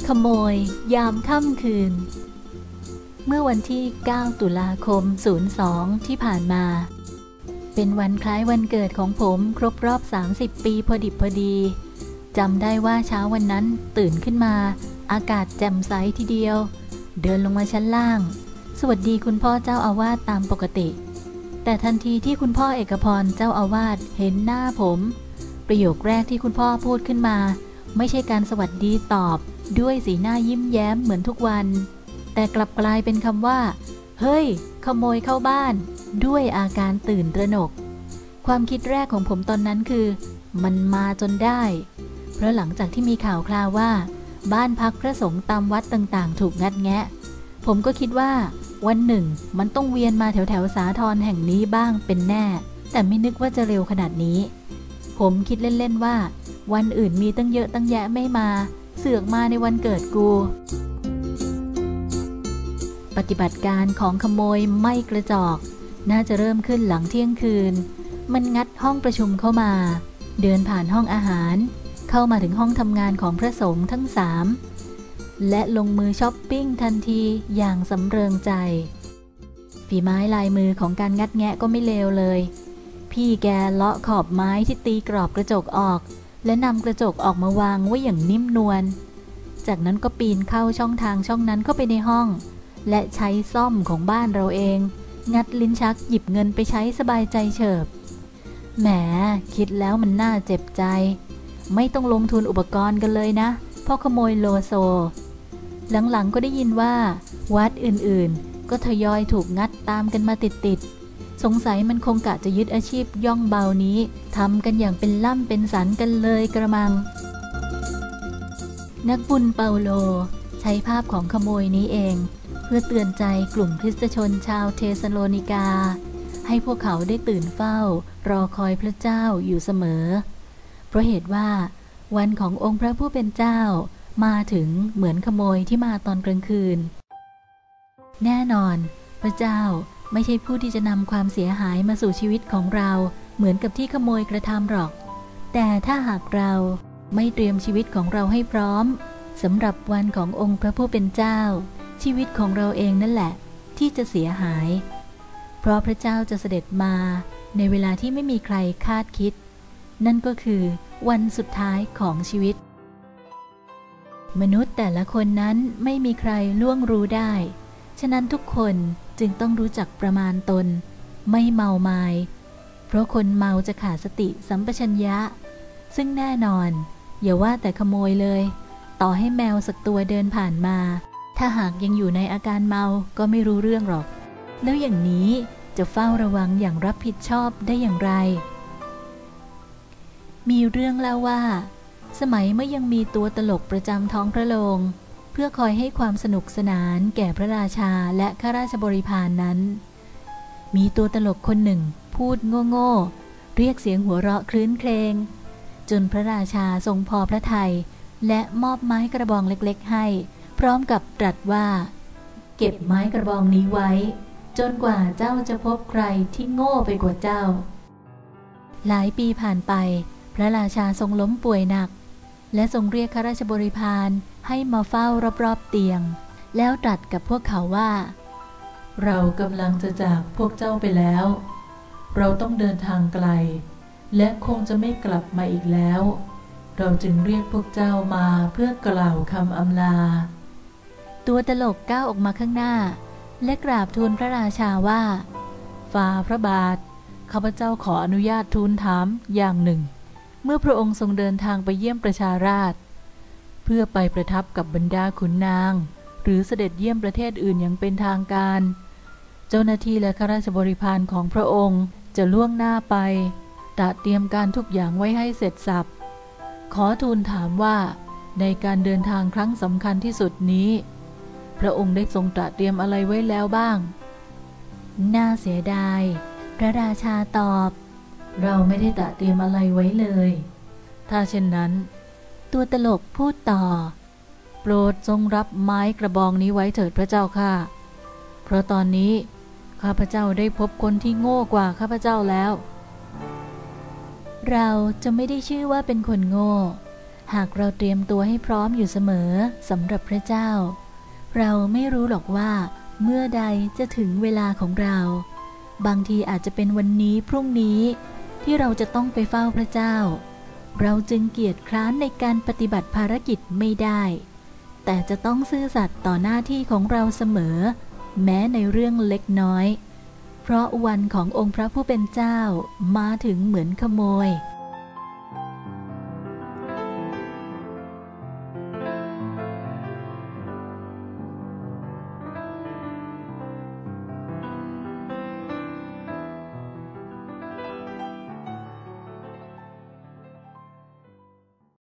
ขโมยยามค่ำคืนเมื่อวันที่9ตุลาคม02ที่ผ่านมาเป็นวันคล้ายวันเกิดของผมครบรอบ30ปีพอดิบพอดีจำได้ว่าเช้าวันนั้นตื่นขึ้นมาอากาศแจ่มใสทีเดียวเดินลงมาชั้นล่างสวัสดีคุณพ่อเจ้าอาวาสตามปกติแต่ทันทีที่คุณพ่อเอกพรเจ้าอาวาสเห็นหน้าผมประโยคแรกที่คุณพ่อพูดขึ้นมาไม่ใช่การสวัสดีตอบด้วยสีหน้ายิ้มแย้มเหมือนทุกวันแต่กลับกลายเป็นคำว่าเฮ้ยขโมยเข้าบ้านด้วยอาการตื่นตระหนกความคิดแรกของผมตอนนั้นคือมันมาจนได้เพราะหลังจากที่มีข่าวคราวว่าบ้านพักพระสงฆ์ตามวัดต่างๆถูกงัดแงะผมก็คิดว่าวันหนึ่งมันต้องเวียนมาแถวๆสาทรแห่งนี้บ้างเป็นแน่แต่ไม่นึกว่าจะเร็วขนาดนี้ผมคิดเล่นๆว่าวันอื่นมีตั้งเยอะตั้งแยะไม่มาเสือกมาในวันเกิดกูปฏิบัติการของขโมยไม่กระจอกน่าจะเริ่มขึ้นหลังเที่ยงคืนมันงัดห้องประชุมเข้ามาเดินผ่านห้องอาหารเข้ามาถึงห้องทำงานของพระสงฆ์ทั้ง3และลงมือช้อปปิ้งทันทีอย่างสำเริงใจฝีไม้ลายมือของการงัดแงะก็ไม่เลวเลยพี่แกเลาะขอบไม้ที่ตีกรอบกระจกออกและนำกระจกออกมาวางไว้อย่างนิ่มนวลจากนั้นก็ปีนเข้าช่องทางช่องนั้นเข้าไปในห้องและใช้ซ่อมของบ้านเราเองงัดลิ้นชักหยิบเงินไปใช้สบายใจเฉิบแหมคิดแล้วมันน่าเจ็บใจไม่ต้องลงทุนอุปกรณ์กันเลยนะเพราะขโมยโลโซหลังๆก็ได้ยินว่าวัดอื่นๆก็ทยอยถูกงัดตามกันมาติดๆสงสัยมันคงกะจะยึดอาชีพย่องเบานี้ทำกันอย่างเป็นล่ำเป็นสันกันเลยกระมังนักบุญเปาโลใช้ภาพของขโมยนี้เองเพื่อเตือนใจกลุ่มคริสตชนชาวเทสโลนิกาให้พวกเขาได้ตื่นเฝ้ารอคอยพระเจ้าอยู่เสมอเพราะเหตุว่าวันขององค์พระผู้เป็นเจ้ามาถึงเหมือนขโมยที่มาตอนกลางคืนแน่นอนพระเจ้าไม่ใช่ผู้ที่จะนำความเสียหายมาสู่ชีวิตของเราเหมือนกับที่ขโมยกระทำหรอกแต่ถ้าหากเราไม่เตรียมชีวิตของเราให้พร้อมสำหรับวันขององค์พระผู้เป็นเจ้าชีวิตของเราเองนั่นแหละที่จะเสียหายเพราะพระเจ้าจะเสด็จมาในเวลาที่ไม่มีใครคาดคิดนั่นก็คือวันสุดท้ายของชีวิตมนุษย์แต่ละคนนั้นไม่มีใครล่วงรู้ได้ฉะนั้นทุกคนจึงต้องรู้จักประมาณตนไม่เมามายเพราะคนเมาจะขาดสติสัมปชัญญะซึ่งแน่นอนอย่าว่าแต่ขโมยเลยต่อให้แมวสักตัวเดินผ่านมาถ้าหากยังอยู่ในอาการเมาก็ไม่รู้เรื่องหรอกแล้วอย่างนี้จะเฝ้าระวังอย่างรับผิดชอบได้อย่างไรมีเรื่องเล่าว่าสมัยเมื่อยังมีตัวตลกประจำท้องพระโรงเพื่อคอยให้ความสนุกสนานแก่พระราชาและข้าราชบริพารนั้นมีตัวตลกคนหนึ่งพูดโง่ๆเรียกเสียงหัวเราะคลื้นเครงจนพระราชาทรงพอพระทัยและมอบไม้กระบองเล็กๆให้พร้อมกับตรัสว่าเก็บไม้กระบองนี้ไว้จนกว่าเจ้าจะพบใครที่โง่ไปกว่าเจ้าหลายปีผ่านไปพระราชาทรงล้มป่วยหนักและทรงเรียกข้าราชบริพารให้มาเฝ้ารอบๆเตียงแล้วตรัสกับพวกเขาว่าเรากำลังจะจากพวกเจ้าไปแล้วเราต้องเดินทางไกลและคงจะไม่กลับมาอีกแล้วเราจึงเรียกพวกเจ้ามาเพื่อกล่าวคำอำลาตัวตลกก้าวออกมาข้างหน้าและกราบทูลพระราชาว่าฝ่าพระบาทข้าพเจ้าขออนุญาตทูลถามอย่างหนึ่งเมื่อพระองค์ทรงเดินทางไปเยี่ยมประชาราษฎร์เพื่อไปประทับกับบรรดาขุนนางหรือเสด็จเยี่ยมประเทศอื่นอย่างเป็นทางการเจ้าหน้าที่และข้าราชบริพารของพระองค์จะล่วงหน้าไปตระเตรียมการทุกอย่างไว้ให้เสร็จสรรพขอทูลถามว่าในการเดินทางครั้งสำคัญที่สุดนี้พระองค์ได้ทรงตระเตรียมอะไรไว้แล้วบ้างน่าเสียดายพระราชาตอบเราไม่ได้ตระเตรียมอะไรไว้เลยถ้าเช่นนั้นตัวตลกพูดต่อโปรดทรงรับไม้กระบองนี้ไว้เถิดพระเจ้าค่ะเพราะตอนนี้ข้าพเจ้าได้พบคนที่โง่กว่าข้าพเจ้าแล้วเราจะไม่ได้ชื่อว่าเป็นคนโง่หากเราเตรียมตัวให้พร้อมอยู่เสมอสำหรับพระเจ้าเราไม่รู้หรอกว่าเมื่อใดจะถึงเวลาของเราบางทีอาจจะเป็นวันนี้พรุ่งนี้ที่เราจะต้องไปเฝ้าพระเจ้าเราจึงเกียจคร้านในการปฏิบัติภารกิจไม่ได้แต่จะต้องซื่อสัตย์ต่อหน้าที่ของเราเสมอแม้ในเรื่องเล็กน้อยเพราะวันขององค์พระผู้เป็นเจ้ามาถึงเหมือนขโมย